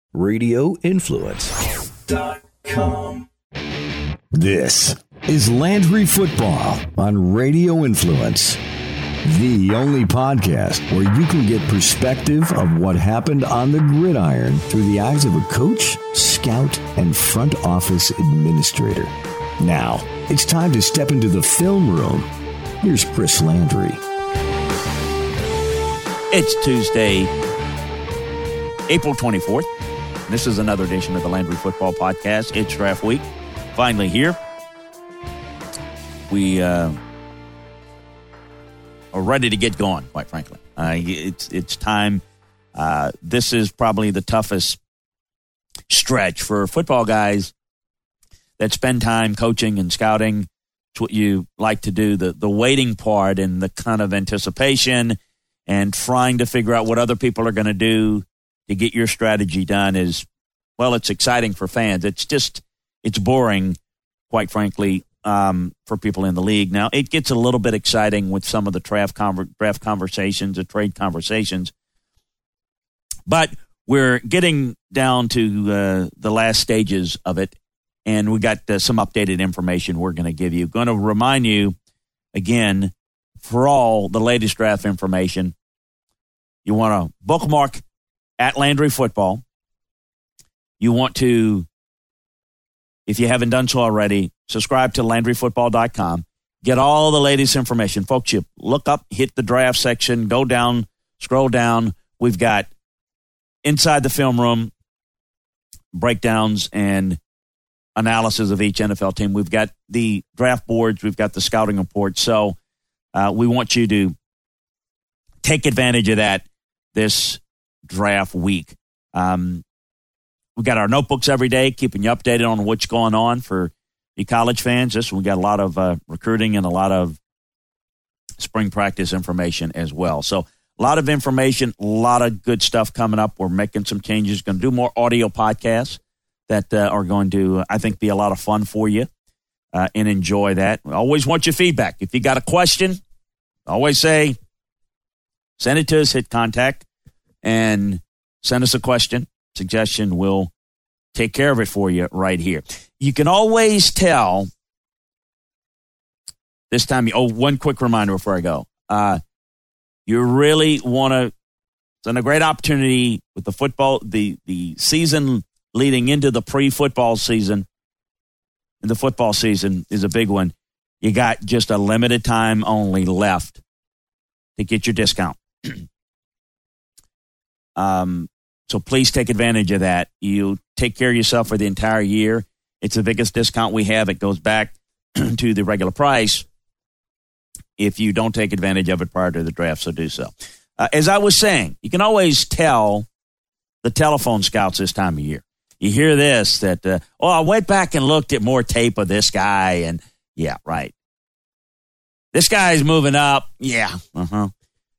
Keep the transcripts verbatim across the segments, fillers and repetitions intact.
radio influence dot com. This is Landry Football on Radio Influence, the only podcast where you can get perspective of what happened on the gridiron through the eyes of a coach, scout, and front office administrator. Now, it's time to step into the film room. Here's Chris Landry. It's Tuesday, April twenty-fourth. This is another edition of the Landry Football Podcast. It's draft week. Finally here. We uh, are ready to get going, quite frankly. Uh, it's it's time. Uh, this is probably the toughest stretch for football guys that spend time coaching and scouting. It's what you like to do, the, the waiting part and the kind of anticipation and trying to figure out what other people are going to do to get your strategy done is, well, it's exciting for fans. It's just, it's boring, quite frankly, um, for people in the league. Now, it gets a little bit exciting with some of the draft, conver- draft conversations, the trade conversations. But we're getting down to uh, the last stages of it, and we got uh, some updated information we're going to give you. Going to remind you, again, for all the latest draft information, you want to bookmark at Landry Football. You want to, if you haven't done so already, subscribe to Landry Football dot com. Get all the latest information. Folks, you look up, hit the draft section, go down, scroll down. We've got inside the film room breakdowns and analysis of each N F L team. We've got the draft boards. We've got the scouting reports. So uh, we want you to take advantage of that this draft week. Um, we got our notebooks every day, keeping you updated on what's going on for you college fans. This we got a lot of uh, recruiting and a lot of spring practice information as well. So a lot of information, a lot of good stuff coming up. We're making some changes. Going to do more audio podcasts that uh, are going to, I think, be a lot of fun for you uh, and enjoy that. We always want your feedback. If you got a question, always say, send it to us, hit contact, and send us a question, suggestion. We'll take care of it for you right here. You can always tell this time. Oh, one quick reminder before I go. Uh, you really want to, it's a great opportunity with the football, the, the season leading into the pre-football season. And the football season is a big one. You got just a limited time only left to get your discount. Um, so please take advantage of that. You take care of yourself for the entire year. It's the biggest discount we have. It goes back to the regular price if you don't take advantage of it prior to the draft, so do so. Uh, as I was saying, you can always tell the telephone scouts this time of year. You hear this, that, uh, oh, I went back and looked at more tape of this guy, and yeah, right. This guy's moving up. Yeah, uh-huh.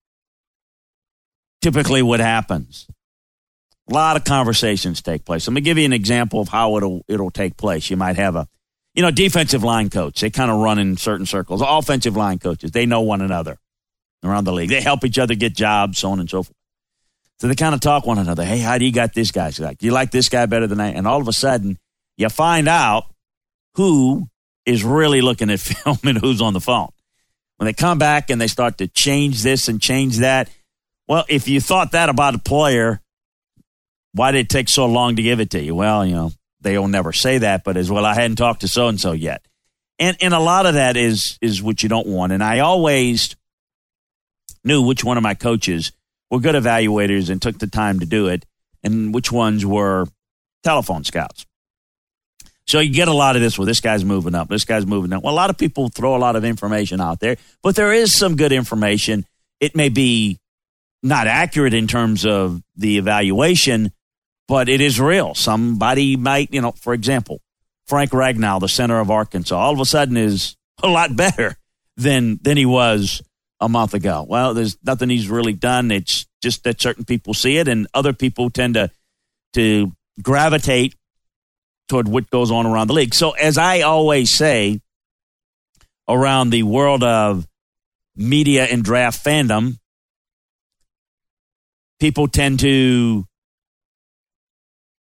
Typically what happens, a lot of conversations take place. Let me give you an example of how it'll it'll take place. You might have a, you know, defensive line coach. They kind of run in certain circles. Offensive line coaches, they know one another around the league. They help each other get jobs, so on and so forth. So they kind of talk one another. Hey, how do you got this guy? So like, do you like this guy better than I? And all of a sudden, you find out who is really looking at film and who's on the phone. When they come back and they start to change this and change that, well, if you thought that about a player, why did it take so long to give it to you? Well, you know, they'll never say that, but as well, I hadn't talked to so-and-so yet. And and a lot of that is is what you don't want. And I always knew which one of my coaches were good evaluators and took the time to do it, and which ones were telephone scouts. So you get a lot of this, well, this guy's moving up, this guy's moving up. Well, a lot of people throw a lot of information out there, but there is some good information. It may be not accurate in terms of the evaluation, but it is real. Somebody might, you know, for example, Frank Ragnow, the center of Arkansas, all of a sudden is a lot better than than he was a month ago. Well, there's nothing he's really done. It's just that certain people see it, and other people tend to to gravitate toward what goes on around the league. So as I always say, around the world of media and draft fandom, people tend to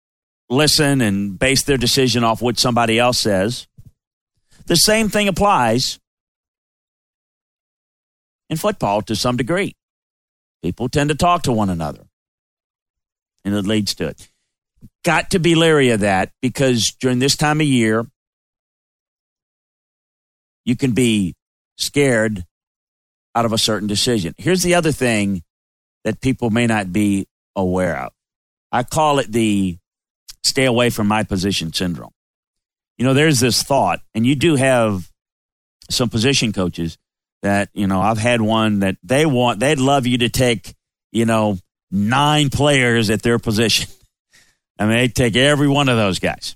listen and base their decision off what somebody else says. The same thing applies in football to some degree. People tend to talk to one another, and it leads to it. Got to be leery of that, because during this time of year, you can be scared out of a certain decision. Here's the other thing that people may not be aware of. I call it the stay away from my position syndrome. You know, there's this thought, and you do have some position coaches that, you know, I've had one that they want, they'd love you to take, you know, nine players at their position. I mean, they'd take every one of those guys.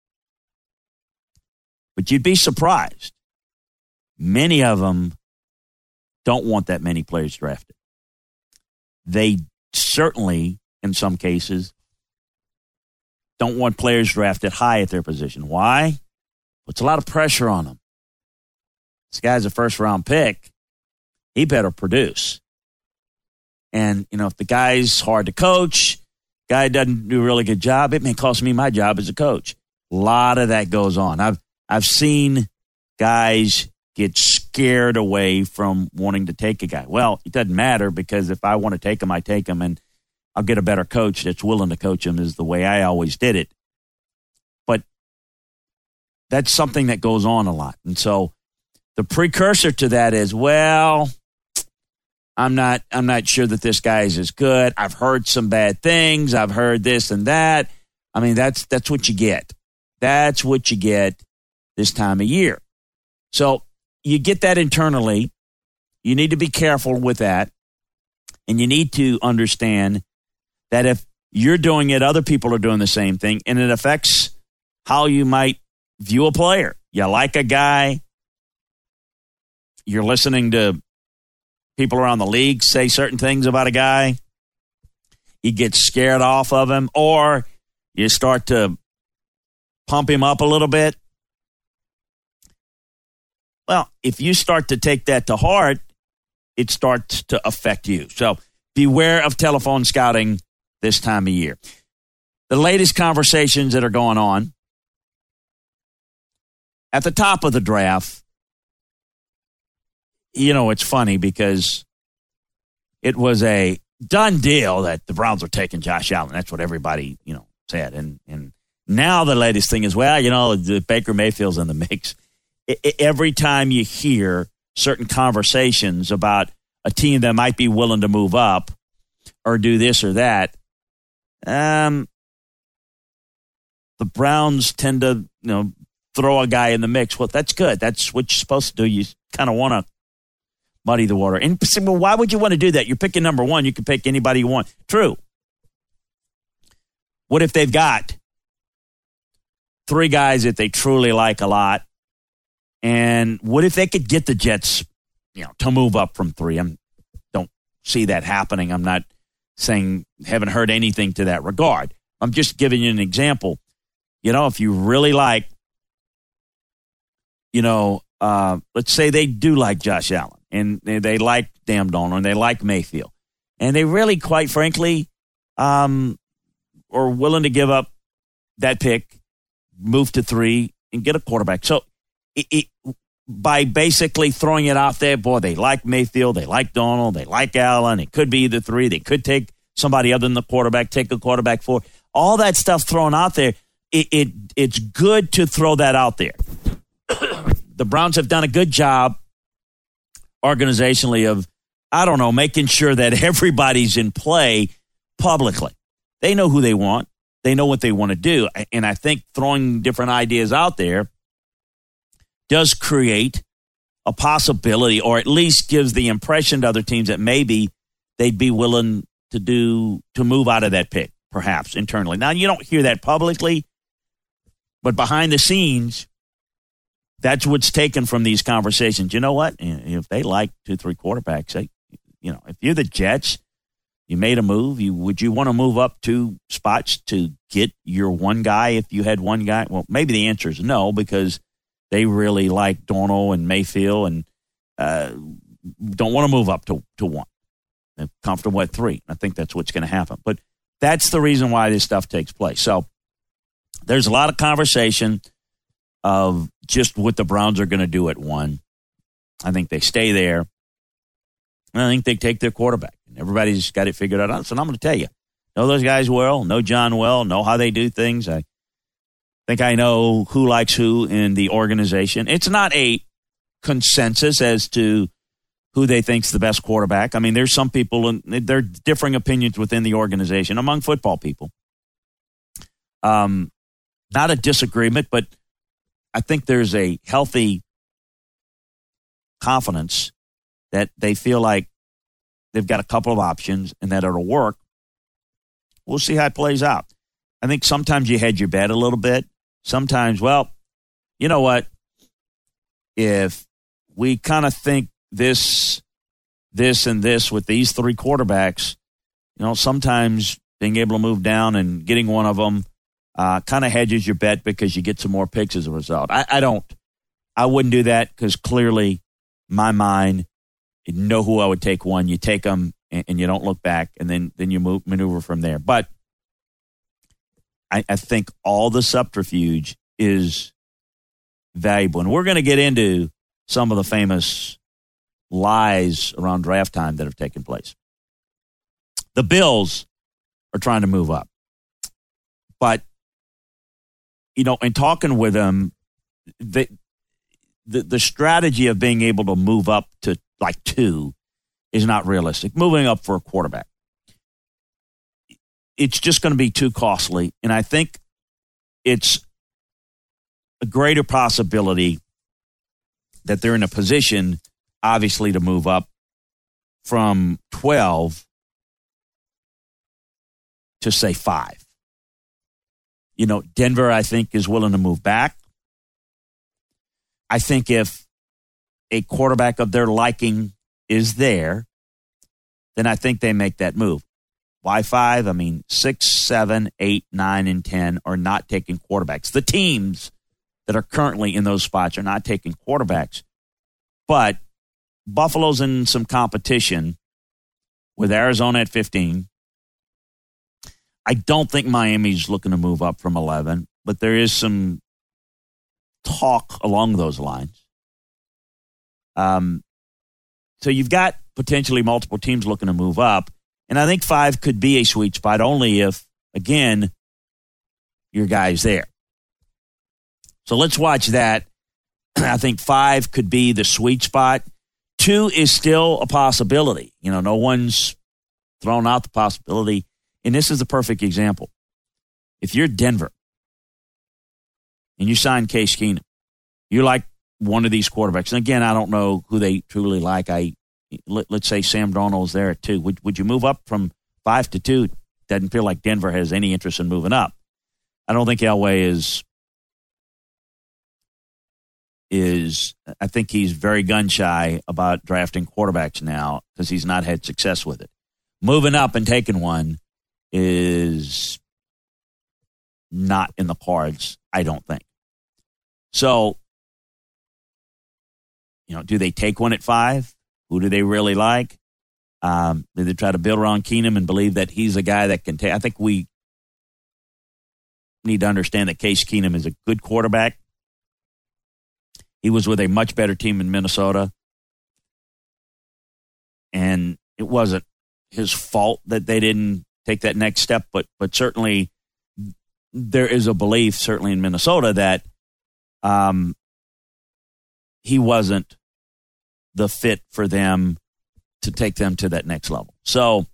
But you'd be surprised. Many of them don't want that many players drafted. They certainly, in some cases, don't want players drafted high at their position. Why? Puts a lot of pressure on them. This guy's a first-round pick. He better produce. And, you know, if the guy's hard to coach, guy doesn't do a really good job, it may cost me my job as a coach. A lot of that goes on. I've I've seen guys get scared away from wanting to take a guy. Well, it doesn't matter, because if I want to take him, I take him, and I'll get a better coach that's willing to coach him, is the way I always did it. But that's something that goes on a lot. And so the precursor to that is, well, I'm not I'm not sure that this guy is as good. I've heard some bad things. I've heard this and that. I mean, that's that's what you get. That's what you get this time of year. So you get that internally. You need to be careful with that. And you need to understand that if you're doing it, other people are doing the same thing, and it affects how you might view a player. You like a guy, you're listening to people around the league say certain things about a guy, you get scared off of him, or you start to pump him up a little bit. Well, if you start to take that to heart, it starts to affect you. So beware of telephone scouting this time of year. The latest conversations that are going on at the top of the draft, you know, it's funny because it was a done deal that the Browns were taking Josh Allen. That's what everybody, you know, said. And and now the latest thing is, well, you know, the Baker Mayfield's in the mix. I, I, every time you hear certain conversations about a team that might be willing to move up or do this or that, um, the Browns tend to, you know, throw a guy in the mix. Well, that's good. That's what you're supposed to do. You kind of want to muddy the water. And well, why would you want to do that? You're picking number one. You can pick anybody you want. True. What if they've got three guys that they truly like a lot? And what if they could get the Jets, you know, to move up from three? I don't see that happening. I'm not saying, haven't heard anything to that regard. I'm just giving you an example. You know, if you really like, you know, uh, let's say they do like Josh Allen, and they, they like Dan Donald, and they like Mayfield, and they really, quite frankly, um, are willing to give up that pick, move to three, and get a quarterback. So it, it, by basically throwing it out there, boy, they like Mayfield, they like Donald, they like Allen. It could be either three. They could take somebody other than the quarterback, take a quarterback for all that stuff thrown out there. It, it it's good to throw that out there. The Browns have done a good job organizationally of, I don't know, making sure that everybody's in play publicly. They know who they want. They know what they want to do. And I think throwing different ideas out there does create a possibility, or at least gives the impression to other teams that maybe they'd be willing to do, to move out of that pick, perhaps internally. Now, you don't hear that publicly, but behind the scenes, that's what's taken from these conversations. You know what? If they like two, three quarterbacks, they, you know, if you're the Jets, you made a move. You would you want to move up two spots to get your one guy if you had one guy? Well, maybe the answer is no, because they really like Donald and Mayfield and uh, don't want to move up to, to one. They're comfortable at three. I think that's what's going to happen. But that's the reason why this stuff takes place. So there's a lot of conversation of just what the Browns are going to do at one. I think they stay there. And I think they take their quarterback. Everybody's got it figured out. So I'm going to tell you, know those guys well, know John well, know how they do things. I think I know who likes who in the organization. It's not a consensus as to who they think's the best quarterback. I mean, there's some people, and there are differing opinions within the organization among football people. Um, not a disagreement, but I think there's a healthy confidence that they feel like they've got a couple of options and that it'll work. We'll see how it plays out. I think sometimes you hedge your bet a little bit. Sometimes, well, you know what? If we kind of think this, this, and this with these three quarterbacks, you know, sometimes being able to move down and getting one of them uh, kind of hedges your bet because you get some more picks as a result. I, I don't. I wouldn't do that because clearly my mind, you know who I would take one. You take them and, and you don't look back, and then, then you move, maneuver from there. But I, I think all the subterfuge is valuable. And we're going to get into some of the famous lies around draft time that have taken place. The Bills are trying to move up. But, you know, in talking with them, they, the, the strategy of being able to move up to like two is not realistic. Moving up for a quarterback, it's just going to be too costly. And I think it's a greater possibility that they're in a position, obviously, to move up from twelve to, say, five. You know, Denver, I think, is willing to move back. I think if a quarterback of their liking is there, then I think they make that move. Why five? I mean, six, seven, eight, nine, and ten are not taking quarterbacks. The teams that are currently in those spots are not taking quarterbacks. But Buffalo's in some competition with Arizona at fifteen. I don't think Miami's looking to move up from eleven, but there is some talk along those lines. Um, so you've got potentially multiple teams looking to move up. And I think five could be a sweet spot only if, again, your guy's there. So let's watch that. I think five could be the sweet spot. Two is still a possibility. You know, no one's thrown out the possibility. And this is the perfect example. If you're Denver and you sign Case Keenum, you like one of these quarterbacks. And again, I don't know who they truly like. I let, let's say Sam Darnold's there at two. Would would you move up from five to two? Doesn't feel like Denver has any interest in moving up. I don't think Elway is is. I think he's very gun shy about drafting quarterbacks now because he's not had success with it. Moving up and taking one is not in the cards, I don't think. So, you know, do they take one at five? Who do they really like? Um, do they try to build around Keenum and believe that he's a guy that can take? I think we need to understand that Case Keenum is a good quarterback. He was with a much better team in Minnesota. And it wasn't his fault that they didn't take that next step, but but certainly there is a belief, certainly in Minnesota, that um, he wasn't the fit for them to take them to that next level. So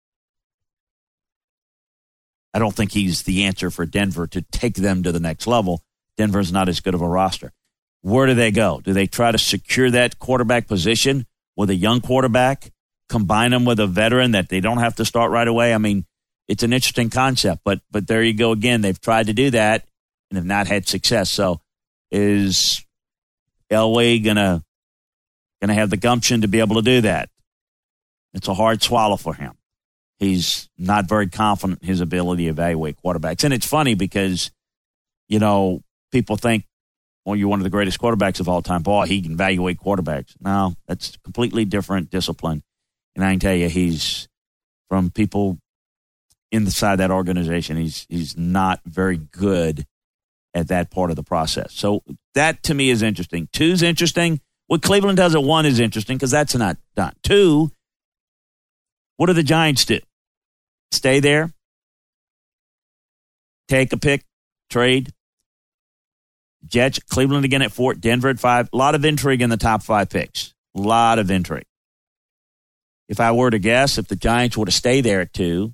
I don't think he's the answer for Denver to take them to the next level. Denver's not as good of a roster. Where do they go? Do they try to secure that quarterback position with a young quarterback, combine them with a veteran that they don't have to start right away? I mean, it's an interesting concept, but but there you go again. They've tried to do that and have not had success. So is Elway gonna gonna have the gumption to be able to do that? It's a hard swallow for him. He's not very confident in his ability to evaluate quarterbacks. And it's funny because, you know, people think, well, you're one of the greatest quarterbacks of all time. Boy, he can evaluate quarterbacks. No, that's a completely different discipline. And I can tell you, he's from people inside that organization. He's he's not very good at that part of the process. So that to me is interesting. Two's interesting. What Cleveland does at one is interesting because that's not done. Two, what do the Giants do? Stay there? Take a pick? Trade? Jets, Cleveland again at four, Denver at five. A lot of intrigue in the top five picks. A lot of intrigue. If I were to guess, if the Giants were to stay there at two,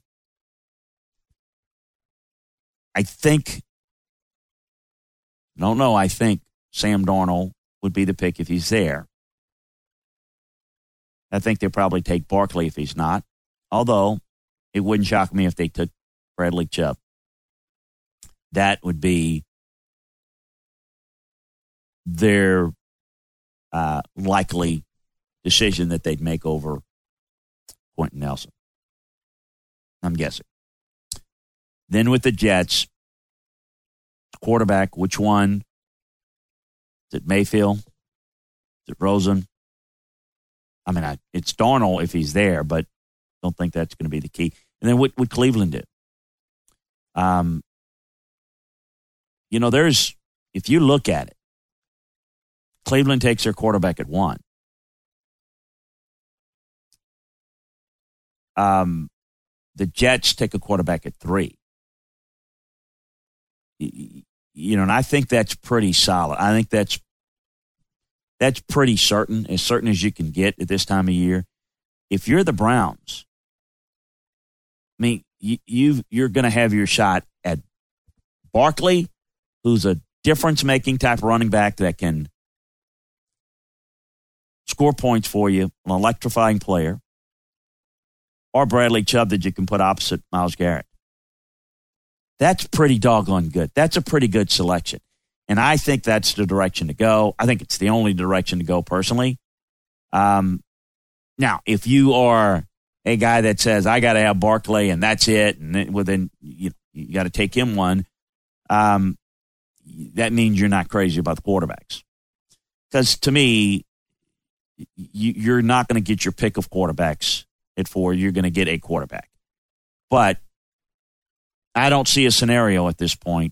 I think, don't know, I think Sam Darnold would be the pick if he's there. I think they'll probably take Barkley if he's not, although it wouldn't shock me if they took Bradley Chubb. That would be their uh, likely decision that they'd make over Quentin Nelson. I'm guessing. Then with the Jets, quarterback, which one? Is it Mayfield? Is it Rosen? I mean, I, it's Darnold if he's there, but don't think that's going to be the key. And then what would Cleveland do? Um, you know, there's, if you look at it, Cleveland takes their quarterback at one. Um, the Jets take a quarterback at three. You know, and I think that's pretty solid. I think that's that's pretty certain, as certain as you can get at this time of year. If you're the Browns, I mean, you, you you're going to have your shot at Barkley, who's a difference-making type running back that can score points for you, an electrifying player, or Bradley Chubb that you can put opposite Myles Garrett. That's pretty doggone good. That's a pretty good selection. And I think that's the direction to go. I think it's the only direction to go personally. Um, now, if you are a guy that says, I got to have Barkley and that's it, and then, well, then you, you got to take him one, um, that means you're not crazy about the quarterbacks. Because to me, you, you're not going to get your pick of quarterbacks at four. You're going to get a quarterback. But I don't see a scenario at this point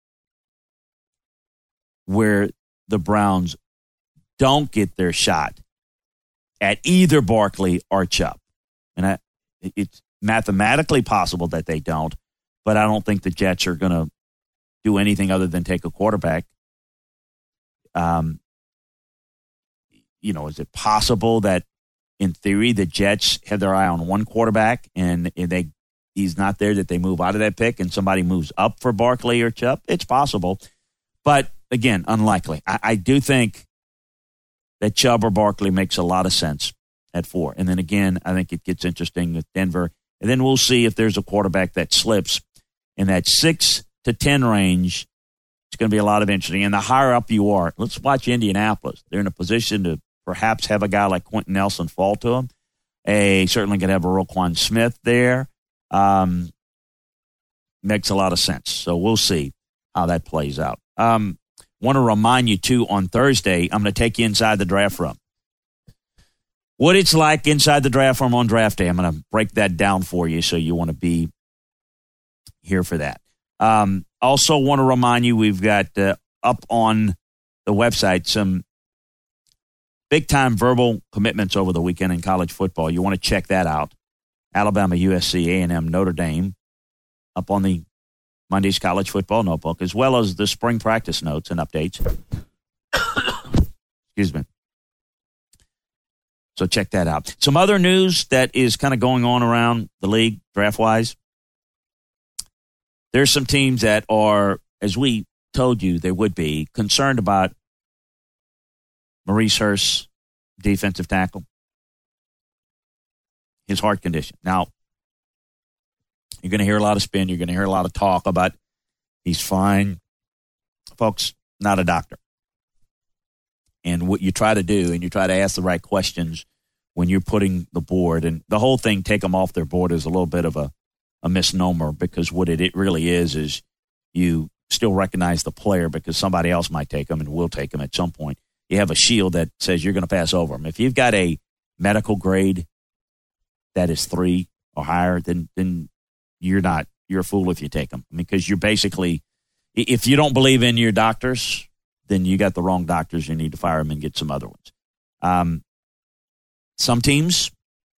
where the Browns don't get their shot at either Barkley or Chubb. And I, it's mathematically possible that they don't, but I don't think the Jets are going to do anything other than take a quarterback. Um, you know, is it possible that in theory the Jets have their eye on one quarterback and they he's not there, that they move out of that pick and somebody moves up for Barkley or Chubb? It's possible. But, again, unlikely. I, I do think that Chubb or Barkley makes a lot of sense at four. And then, again, I think it gets interesting with Denver. And then we'll see if there's a quarterback that slips in that six to ten range. It's going to be a lot of interesting. And the higher up you are, let's watch Indianapolis. They're in a position to perhaps have a guy like Quentin Nelson fall to them. A, certainly going to have a Roquan Smith there. Um, makes a lot of sense. So we'll see how that plays out. Um, want to remind you, too, on Thursday, I'm going to take you inside the draft room. What it's like inside the draft room on draft day, I'm going to break that down for you, so you want to be here for that. Um, also want to remind you, we've got uh, up on the website some big-time verbal commitments over the weekend in college football. You want to check that out. Alabama, U S C, A and M, Notre Dame, up on the Monday's College Football Notebook, as well as the spring practice notes and updates. Excuse me. So check that out. Some other news that is kind of going on around the league, draft-wise. There's some teams that are, as we told you they would be, concerned about Maurice Hurst, defensive tackle. His heart condition. Now, you're going to hear a lot of spin. You're going to hear a lot of talk about he's fine. Folks, not a doctor. And what you try to do, and you try to ask the right questions when you're putting the board, and the whole thing, take them off their board, is a little bit of a, a misnomer, because what it, it really is is you still recognize the player because somebody else might take them and will take them at some point. You have a shield that says you're going to pass over them. If you've got a medical grade that is three or higher, then then you're not, you're a fool if you take them, because you're basically, if you don't believe in your doctors, then you got the wrong doctors. You need to fire them and get some other ones. Um, some teams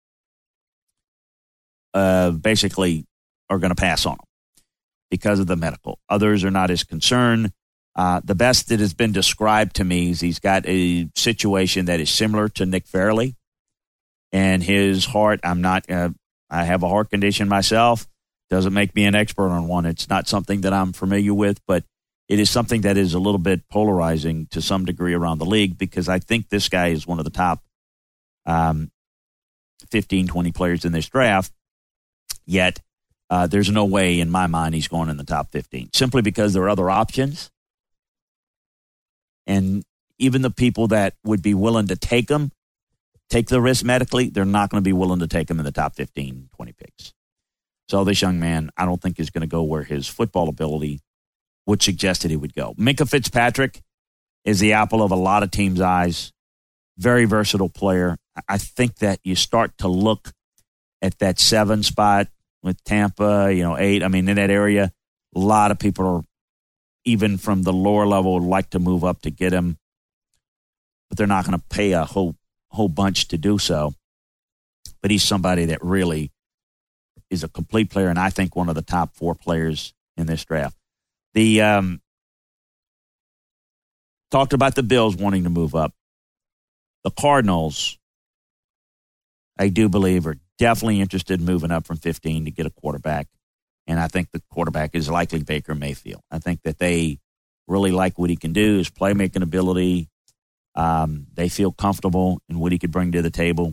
uh, basically are going to pass on them because of the medical. Others are not as concerned. Uh, the best that has been described to me is he's got a situation that is similar to Nick Fairley. And his heart, I'm not, uh, I have a heart condition myself. Doesn't make me an expert on one. It's not something that I'm familiar with, but it is something that is a little bit polarizing to some degree around the league, because I think this guy is one of the top um, fifteen, twenty players in this draft. Yet, uh, there's no way in my mind he's going in the top fifteen, simply because there are other options. And even the people that would be willing to take him, take the risk medically, they're not going to be willing to take him in the top fifteen, twenty picks. So this young man, I don't think is going to go where his football ability would suggest that he would go. Minkah Fitzpatrick is the apple of a lot of teams' eyes. Very versatile player. I think that you start to look at that seven spot with Tampa, you know, eight. I mean, in that area, a lot of people are, even from the lower level, would like to move up to get him, but they're not going to pay a whole whole bunch to do so. But he's somebody that really is a complete player, and I think one of the top four players in this draft. The um, talked about the Bills wanting to move up. The Cardinals, I do believe, are definitely interested in moving up from fifteen to get a quarterback. And I think the quarterback is likely Baker Mayfield. I think that they really like what he can do, his playmaking ability. Um, they feel comfortable in what he could bring to the table,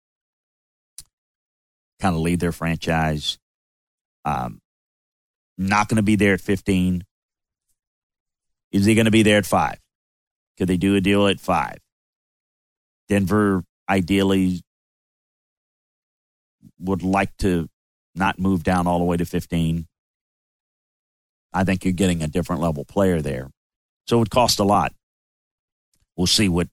kind of lead their franchise. Um, not going to be there at fifteen. Is he going to be there at five? Could they do a deal at five? Denver ideally would like to not move down all the way to fifteen. I think you're getting a different level player there. So it would cost a lot. We'll see what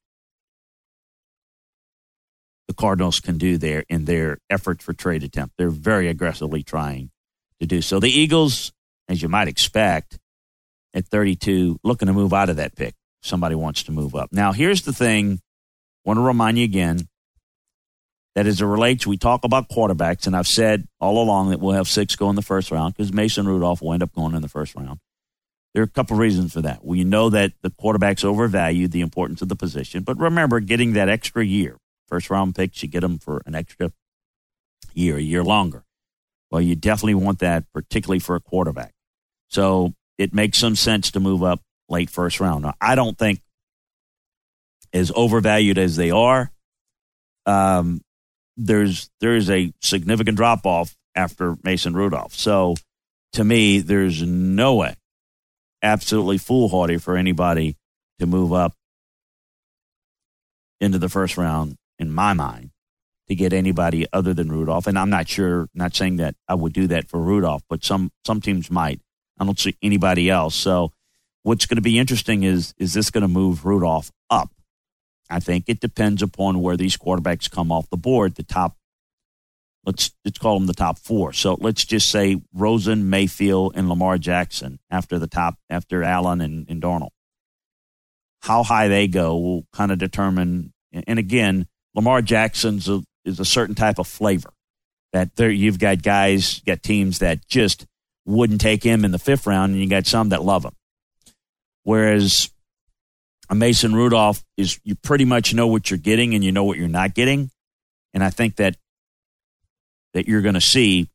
the Cardinals can do there in their effort for trade attempt. They're very aggressively trying to do so. The Eagles, as you might expect, at thirty-two, looking to move out of that pick. Somebody wants to move up. Now, here's the thing. I want to remind you again that as it relates, we talk about quarterbacks, and I've said all along that we'll have six go in the first round because Mason Rudolph will end up going in the first round. There are a couple of reasons for that. We know that the quarterback's overvalued the importance of the position, but remember, getting that extra year, first round picks, you get them for an extra year, a year longer. Well, you definitely want that, particularly for a quarterback. So it makes some sense to move up late first round. Now, I don't think as overvalued as they are, um, there's there is a significant drop-off after Mason Rudolph. So to me, there's no way, absolutely foolhardy for anybody to move up into the first round, in my mind, to get anybody other than Rudolph. And I'm not sure, not saying that I would do that for Rudolph, but some some teams might. I don't see anybody else. So what's going to be interesting is, is this going to move Rudolph up? I think it depends upon where these quarterbacks come off the board. The top, let's let's call them the top four. So let's just say Rosen, Mayfield, and Lamar Jackson after the top, after Allen and, and Darnold. How high they go will kind of determine. And again, Lamar Jackson's a, is a certain type of flavor that there. You've got guys, you got teams that just wouldn't take him in the fifth round, and you got some that love him. Whereas a Mason Rudolph is, you pretty much know what you're getting and you know what you're not getting. And I think that that you're going to see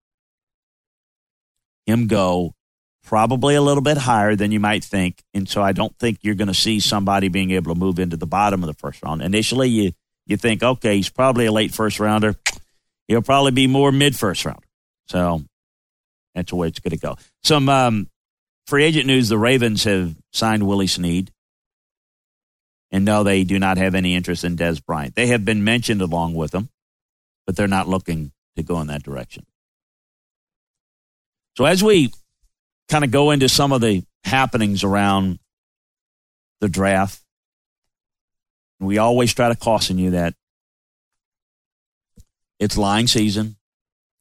him go probably a little bit higher than you might think. And so I don't think you're going to see somebody being able to move into the bottom of the first round. Initially, you, you think, okay, he's probably a late first rounder. He'll probably be more mid-first rounder. So that's the way it's going to go. Some um, free agent news, the Ravens have signed Willie Snead. And no, they do not have any interest in Dez Bryant. They have been mentioned along with him, but they're not looking to go in that direction. So as we kind of go into some of the happenings around the draft, we always try to caution you that it's lying season.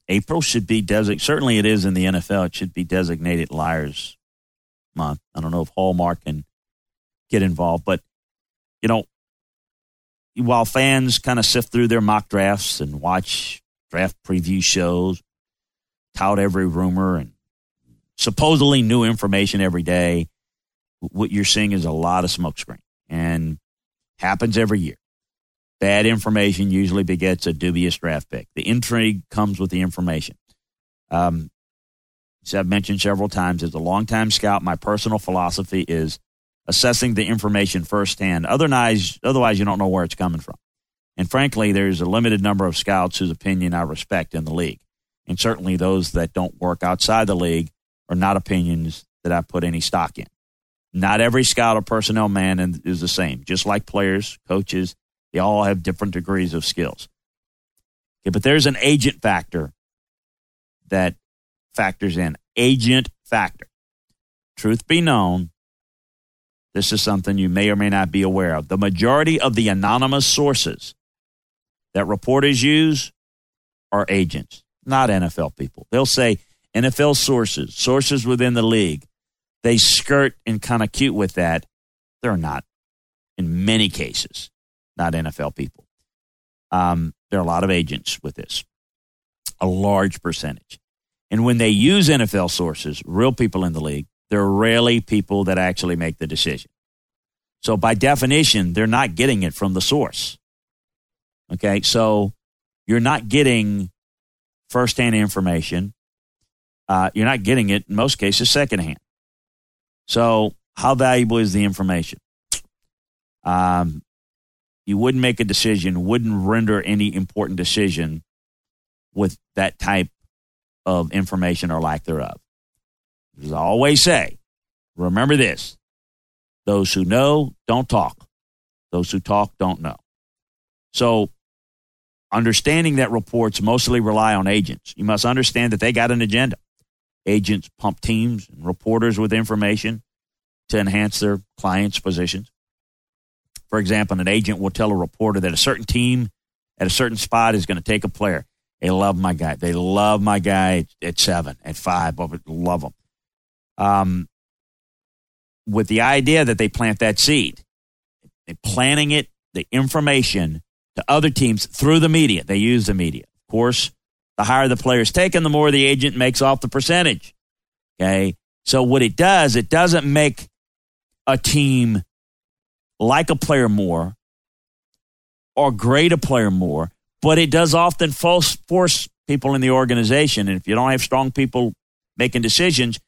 April should be designated, certainly it is in the N F L, it should be designated Liars Month. I don't know if Hallmark can get involved, but, you know, while fans kind of sift through their mock drafts and watch draft preview shows, tout every rumor and supposedly new information every day, what you're seeing is a lot of smokescreen, and happens every year. Bad information usually begets a dubious draft pick. The intrigue comes with the information. Um, as I've mentioned several times, as a longtime scout, my personal philosophy is assessing the information firsthand. Otherwise, otherwise, you don't know where it's coming from. And frankly, there's a limited number of scouts whose opinion I respect in the league. And certainly those that don't work outside the league are not opinions that I put any stock in. Not every scout or personnel man is the same. Just like players, coaches, they all have different degrees of skills. Okay, but there's an agent factor that factors in. Agent factor. Truth be known, this is something you may or may not be aware of. The majority of the anonymous sources that reporters use are agents, not N F L people. They'll say N F L sources, sources within the league. They skirt and kind of cute with that. They're not, in many cases, not N F L people. Um, there are a lot of agents with this, a large percentage. And when they use N F L sources, real people in the league, they're rarely people that actually make the decision. So by definition, they're not getting it from the source. Okay, so you're not getting firsthand information. Uh, you're not getting it, in most cases, secondhand. So how valuable is the information? Um, you wouldn't make a decision, wouldn't render any important decision with that type of information or lack thereof. As I always say, remember this. Those who know don't talk. Those who talk don't know. So understanding that reports mostly rely on agents, you must understand that they got an agenda. Agents pump teams and reporters with information to enhance their clients' positions. For example, an agent will tell a reporter that a certain team at a certain spot is going to take a player. They love my guy. They love my guy at seven, at five. Love him. Um, with the idea that they plant that seed. They're planting it, the information, to other teams through the media. They use the media. Of course, the higher the player's taken, the more the agent makes off the percentage. Okay? So what it does, it doesn't make a team like a player more or grade a player more, but it does often force, force people in the organization. And if you don't have strong people making decisions,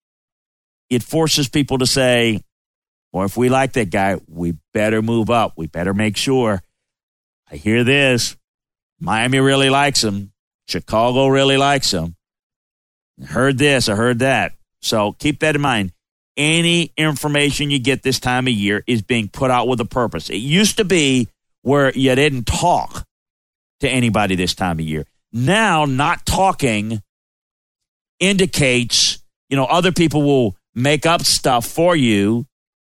it forces people to say, well, if we like that guy, we better move up. We better make sure. I hear this. Miami really likes him. Chicago really likes him. I heard this. I heard that. So keep that in mind. Any information you get this time of year is being put out with a purpose. It used to be where you didn't talk to anybody this time of year. Now, not talking indicates, you know, other people will make up stuff for you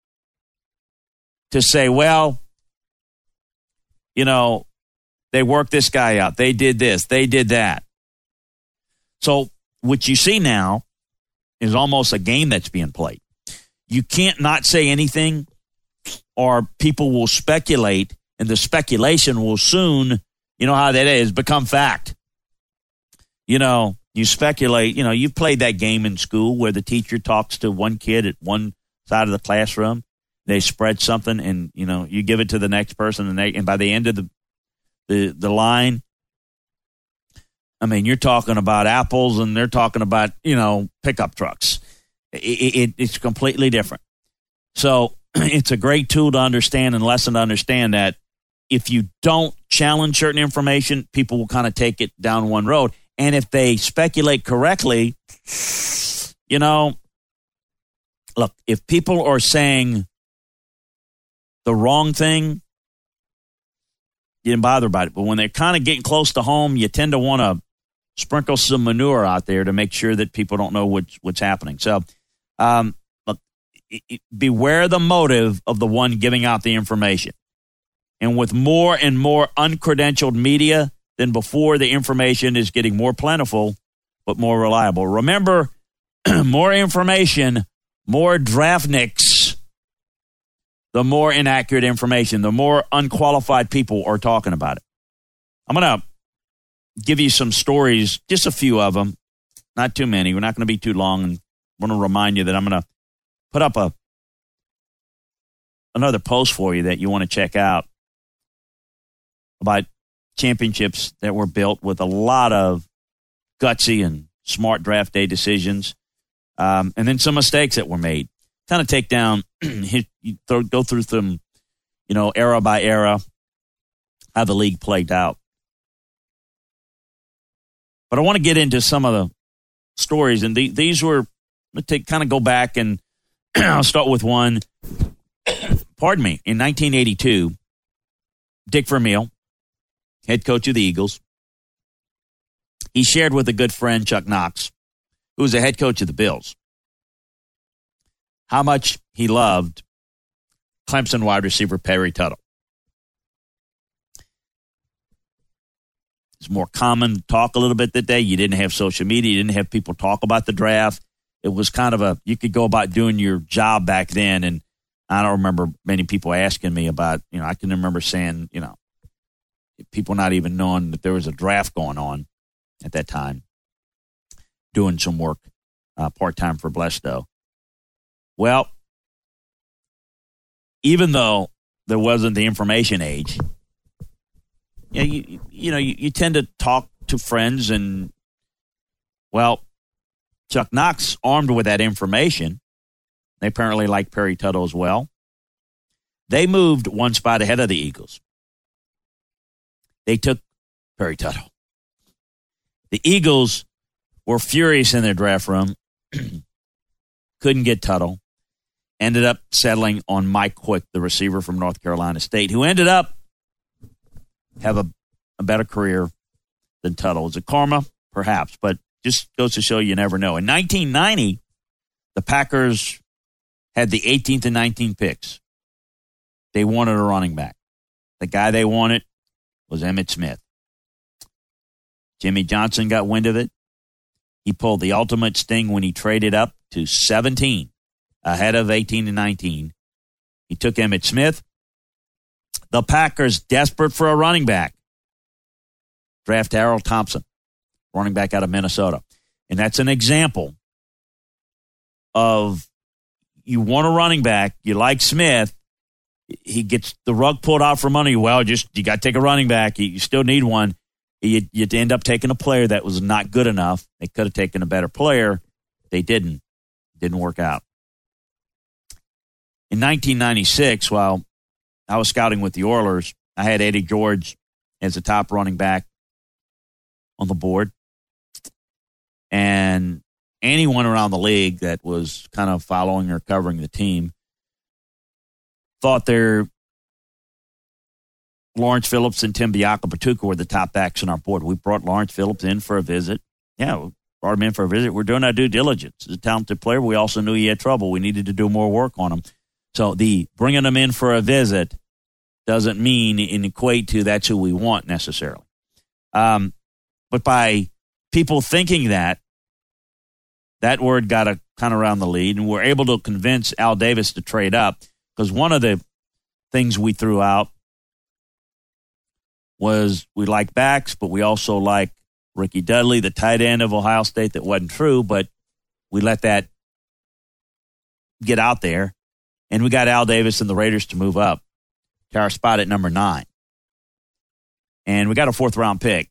to say, well, you know, they worked this guy out. They did this. They did that. So what you see now is almost a game that's being played. You can't not say anything, or people will speculate, and the speculation will soon, you know how that is, become fact. You know, you speculate, you know, you've played that game in school where the teacher talks to one kid at one side of the classroom. They spread something, and, you know, you give it to the next person, and, they, and by the end of the, the the line, I mean, you're talking about apples, and they're talking about, you know, pickup trucks. It, it, it's completely different. So it's a great tool to understand and lesson to understand that if you don't challenge certain information, people will kind of take it down one road. And if they speculate correctly, you know, look, if people are saying the wrong thing, you didn't bother about it. But when they're kind of getting close to home, you tend to want to sprinkle some manure out there to make sure that people don't know what's, what's happening. So, um, look, it, it, beware the motive of the one giving out the information. And with more and more uncredentialed media, than before. The information is getting more plentiful, but more reliable. Remember, more information, more draftniks, the more inaccurate information, the more unqualified people are talking about it. I'm going to give you some stories, just a few of them, not too many. We're not going to be too long. And I want to remind you that I'm going to put up a another post for you that you want to check out about championships that were built with a lot of gutsy and smart draft day decisions, um, and then some mistakes that were made. Kind of take down, hit, you throw, go through some, you know, era by era, how the league played out. But I want to get into some of the stories, and the, these were, let's take, kind of go back, and I'll start with one. Pardon me. In nineteen eighty-two, Dick Vermeil, head coach of the Eagles, he shared with a good friend, Chuck Knox, who was the head coach of the Bills, how much he loved Clemson wide receiver Perry Tuttle. It's more common to talk a little bit that day. You didn't have social media. You didn't have people talk about the draft. It was kind of a, you could go about doing your job back then. And I don't remember many people asking me about, you know, I can remember saying, you know, people not even knowing that there was a draft going on at that time, doing some work uh, part-time for Blesto. Well, even though there wasn't the information age, you know, you, you, know, you, you tend to talk to friends, and, well, Chuck Knox, armed with that information, they apparently like Perry Tuttle as well. They moved one spot ahead of the Eagles. They took Perry Tuttle. The Eagles were furious in their draft room, couldn't get Tuttle, ended up settling on Mike Quick, the receiver from North Carolina State, who ended up have a, a better career than Tuttle. Is it karma? Perhaps, but just goes to show you never know. In nineteen ninety, the Packers had the eighteenth and nineteenth picks. They wanted a running back. The guy they wanted was Emmitt Smith. Jimmy Johnson got wind of it. He pulled the ultimate sting when he traded up to seventeen, ahead of eighteen and nineteen. He took Emmitt Smith. The Packers, desperate for a running back, draft Harold Thompson, running back out of Minnesota. And that's an example of, you want a running back, you like Smith, he gets the rug pulled out from under you. Well, just you got to take a running back. You, you still need one. You, you end up taking a player that was not good enough. They could have taken a better player. They didn't. Didn't work out. In nineteen ninety-six, while I was scouting with the Oilers, I had Eddie George as the top running back on the board. And anyone around the league that was kind of following or covering the team thought their Lawrence Phillips and Tim Biakapatuka were the top backs on our board. We brought Lawrence Phillips in for a visit. Yeah, we brought him in for a visit. We're doing our due diligence. He's a talented player. We also knew he had trouble. We needed to do more work on him. So the bringing him in for a visit doesn't mean and equate to that's who we want necessarily. Um, but by people thinking that, that word got a kind of around the lead, and we're able to convince Al Davis to trade up, because one of the things we threw out was we like backs, but we also like Ricky Dudley, the tight end of Ohio State. That wasn't true, but we let that get out there. And we got Al Davis and the Raiders to move up to our spot at number nine. And we got a fourth-round pick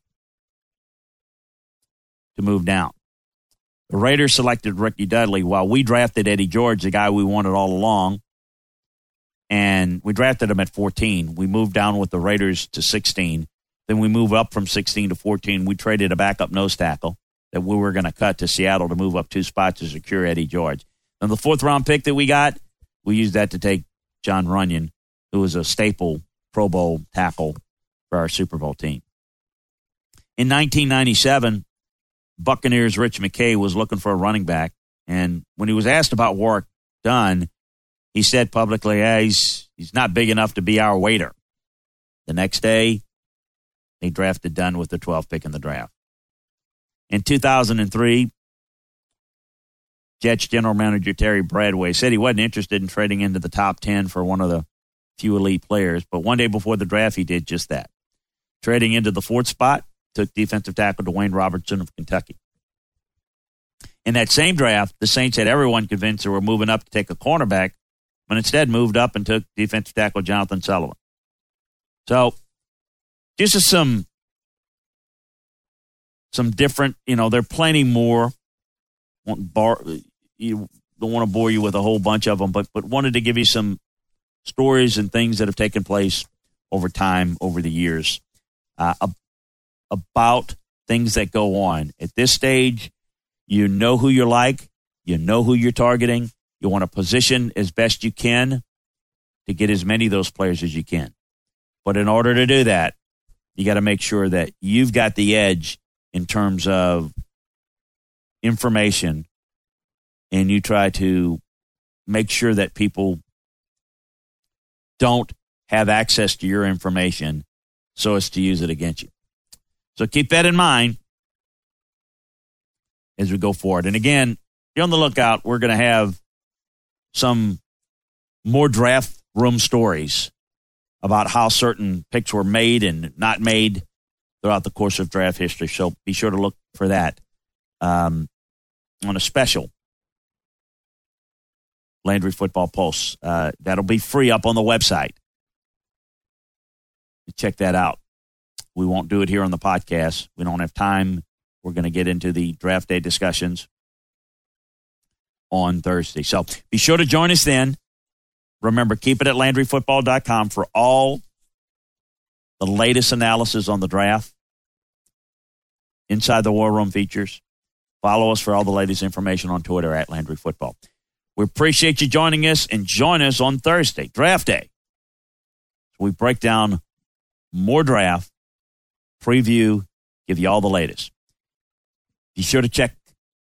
to move down. The Raiders selected Ricky Dudley while we drafted Eddie George, the guy we wanted all along. And we drafted him at fourteen. We moved down with the Raiders to sixteen. Then we moved up from sixteen to fourteen. We traded a backup nose tackle that we were going to cut to Seattle to move up two spots to secure Eddie George. And the fourth-round pick that we got, we used that to take John Runyon, who was a staple Pro Bowl tackle for our Super Bowl team. In nineteen ninety-seven, Buccaneers' Rich McKay was looking for a running back. And when he was asked about Warrick Dunn, he said publicly, yeah, he's, he's not big enough to be our waiter. The next day, they drafted Dunn with the twelfth pick in the draft. In two thousand three, Jets general manager Terry Bradway said he wasn't interested in trading into the top ten for one of the few elite players, but one day before the draft, he did just that. Trading into the fourth spot, took defensive tackle Dwayne Robertson of Kentucky. In that same draft, the Saints had everyone convinced they were moving up to take a cornerback, but instead moved up and took defensive tackle Jonathan Sullivan. So, just as some some different, you know, there are plenty more. Won't bar, you don't want to bore you with a whole bunch of them, but but wanted to give you some stories and things that have taken place over time, over the years, uh, about things that go on. At this stage, you know who you like, you know who you're targeting, you want to position as best you can to get as many of those players as you can. But in order to do that, you got to make sure that you've got the edge in terms of information, and you try to make sure that people don't have access to your information so as to use it against you. So keep that in mind as we go forward. And again, be on the lookout. We're going to have some more draft room stories about how certain picks were made and not made throughout the course of draft history. So be sure to look for that um, on a special Landry Football Pulse. Uh, that'll be free up on the website. Check that out. We won't do it here on the podcast. We don't have time. We're going to get into the draft day discussions on Thursday. So be sure to join us then. Remember, keep it at Landry Football dot com for all the latest analysis on the draft. Inside the War Room features. Follow us for all the latest information on Twitter at Landry Football. We appreciate you joining us, and join us on Thursday, Draft Day. We break down more draft, preview, give you all the latest. Be sure to check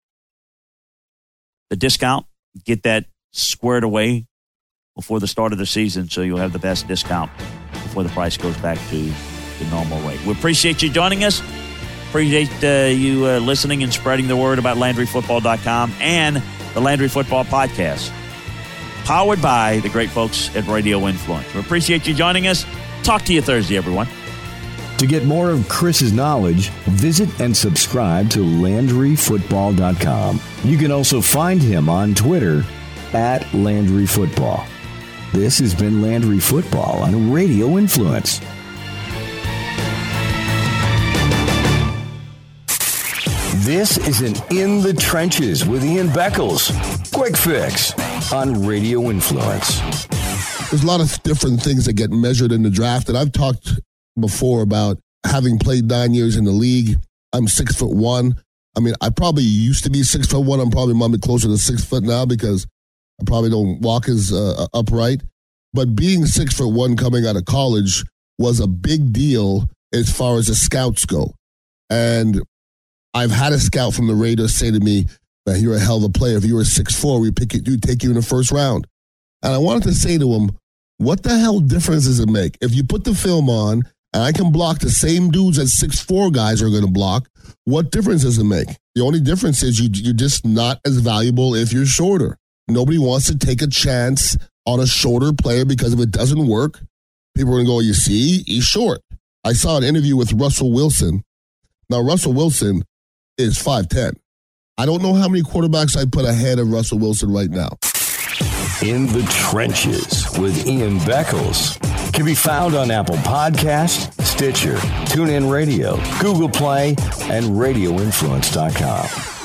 the discount, get that squared away before the start of the season so you'll have the best discount before the price goes back to the normal rate. We appreciate you joining us. Appreciate uh, you uh, listening and spreading the word about Landry Football dot com and the Landry Football Podcast, powered by the great folks at Radio Influence. We appreciate you joining us. Talk to you Thursday, everyone. To get more of Chris's knowledge, visit and subscribe to Landry Football dot com. You can also find him on Twitter at Landry Football. This has been Landry Football on Radio Influence. This is an In the Trenches with Ian Beckles. Quick fix on Radio Influence. There's a lot of different things that get measured in the draft, and I've talked before about having played nine years in the league. I'm six foot one. I mean, I probably used to be six foot one. I'm probably might be closer to six foot now because I probably don't walk as uh, upright. But being six foot one coming out of college was a big deal as far as the scouts go. And I've had a scout from the Raiders say to me, "Man, you're a hell of a player. If you were six foot four, we pick it, we'd take you in the first round." And I wanted to say to him, what the hell difference does it make? If you put the film on and I can block the same dudes that six foot four guys are going to block, what difference does it make? The only difference is you, you're just not as valuable if you're shorter. Nobody wants to take a chance on a shorter player because if it doesn't work, people are going to go, you see, he's short. I saw an interview with Russell Wilson. Now, Russell Wilson is five ten. I don't know how many quarterbacks I put ahead of Russell Wilson right now. In the Trenches with Ian Beckles can be found on Apple Podcasts, Stitcher, TuneIn Radio, Google Play, and Radio Influence dot com.